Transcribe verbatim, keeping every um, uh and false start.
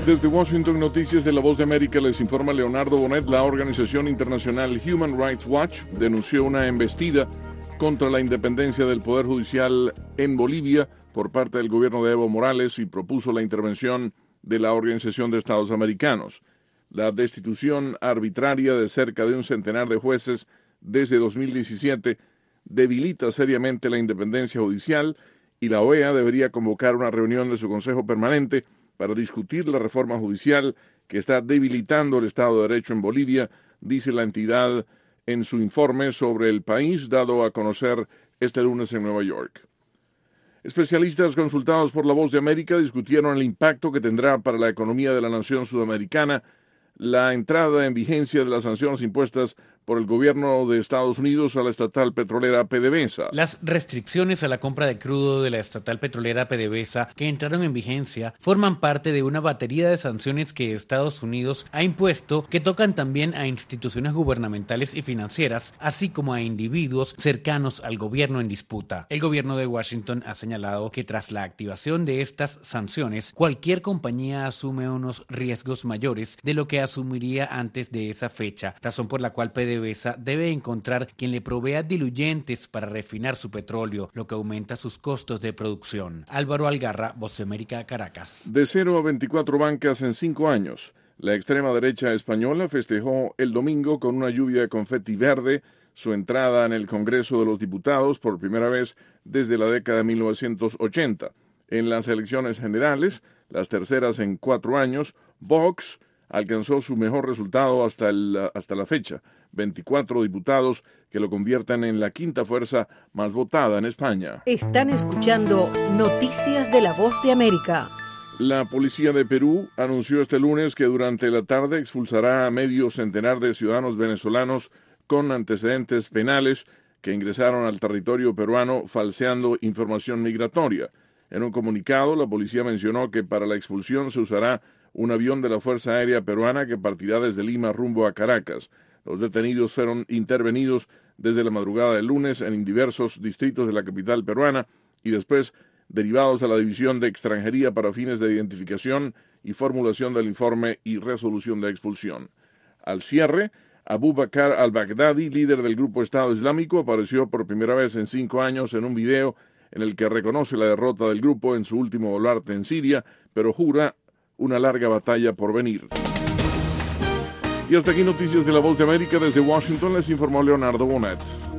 Desde Washington, Noticias de La Voz de América, les informa Leonardo Bonet. La organización internacional Human Rights Watch denunció una embestida contra la independencia del Poder Judicial en Bolivia por parte del gobierno de Evo Morales y propuso la intervención de la Organización de Estados Americanos. La destitución arbitraria de cerca de un centenar de jueces desde dos mil diecisiete debilita seriamente la independencia judicial y la O E A debería convocar una reunión de su Consejo Permanente para discutir la reforma judicial que está debilitando el Estado de Derecho en Bolivia, dice la entidad en su informe sobre el país dado a conocer este lunes en Nueva York. Especialistas consultados por La Voz de América discutieron el impacto que tendrá para la economía de la nación sudamericana la entrada en vigencia de las sanciones impuestas por el gobierno de Estados Unidos a la estatal petrolera PDVSA. Las restricciones a la compra de crudo de la estatal petrolera PDVSA que entraron en vigencia forman parte de una batería de sanciones que Estados Unidos ha impuesto que tocan también a instituciones gubernamentales y financieras, así como a individuos cercanos al gobierno en disputa. El gobierno de Washington ha señalado que tras la activación de estas sanciones, cualquier compañía asume unos riesgos mayores de lo que asumiría antes de esa fecha, razón por la cual PDVSA debe encontrar quien le provea diluyentes para refinar su petróleo, lo que aumenta sus costos de producción. Álvaro Algarra, Voz de América, Caracas. De cero a veinticuatro bancas en cinco años. La extrema derecha española festejó el domingo con una lluvia de confeti verde su entrada en el Congreso de los Diputados por primera vez desde la década de mil novecientos ochenta. En las elecciones generales, las terceras en cuatro años, Vox alcanzó su mejor resultado hasta, el, hasta la fecha, veinticuatro diputados que lo convierten en la quinta fuerza más votada en España. Están escuchando Noticias de La Voz de América. La policía de Perú anunció este lunes que durante la tarde expulsará a medio centenar de ciudadanos venezolanos con antecedentes penales que ingresaron al territorio peruano falseando información migratoria. En un comunicado, la policía mencionó que para la expulsión se usará un avión de la Fuerza Aérea Peruana que partirá desde Lima rumbo a Caracas. Los detenidos fueron intervenidos desde la madrugada del lunes en diversos distritos de la capital peruana y después derivados a la División de Extranjería para fines de identificación y formulación del informe y resolución de expulsión. Al cierre, Abu Bakr al-Baghdadi, líder del grupo Estado Islámico, apareció por primera vez en cinco años en un video en el que reconoce la derrota del grupo en su último baluarte en Siria, pero jura una larga batalla por venir. Y hasta aquí Noticias de La Voz de América. Desde Washington les informó Leonardo Bonet.